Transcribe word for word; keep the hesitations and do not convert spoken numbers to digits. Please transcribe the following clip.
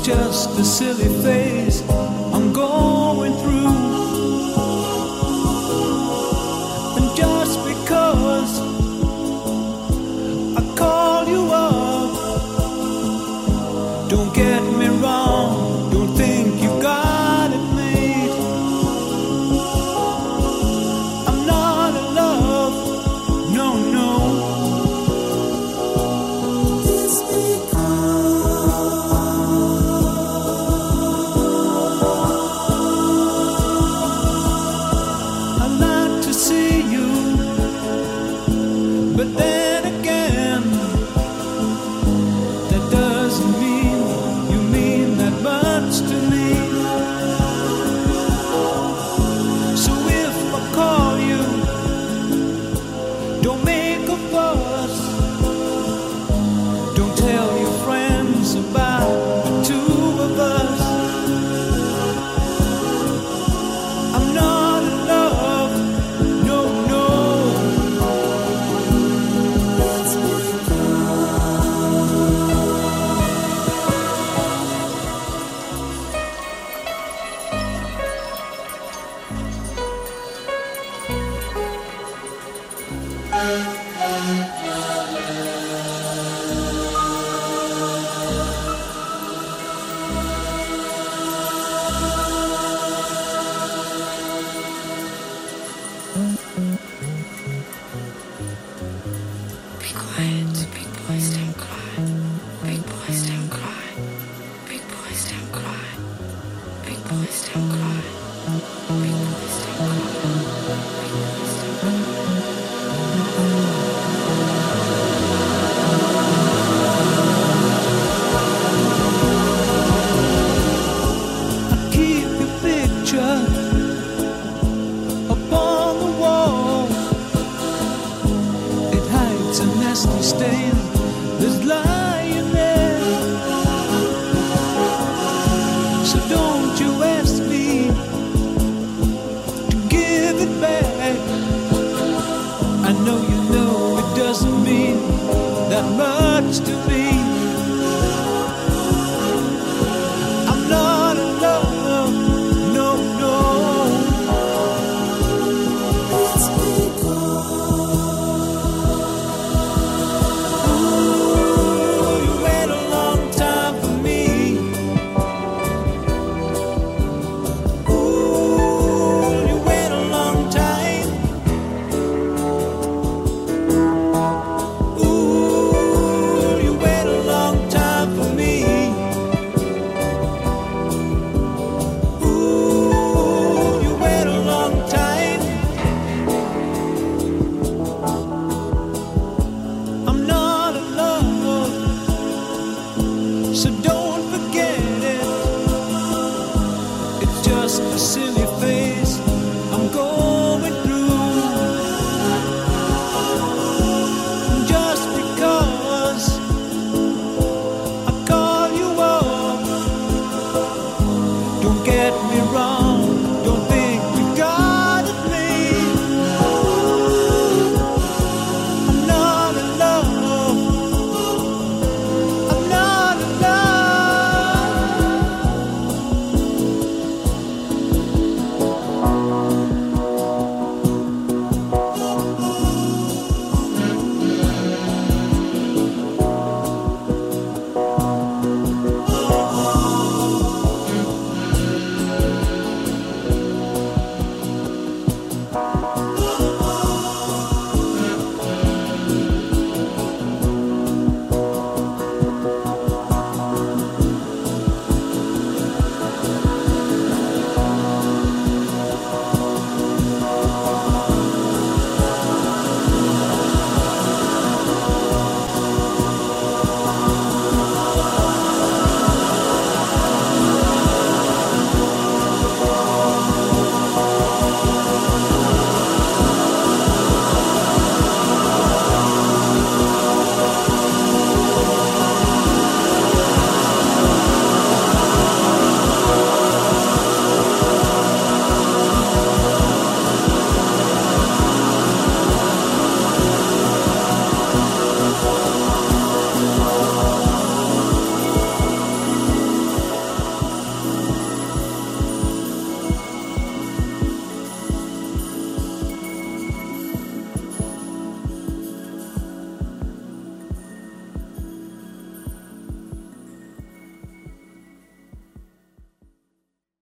just a silly phase I'm going through. And just because I call you up, don't get me wrong, don't think you got it made. I'm not in love, no, no. It's but then again, that doesn't mean you mean that much to me. So if I call you, don't make a fuss. Don't tell your friends about the two of us. I'm not in love, no, no. Be quiet.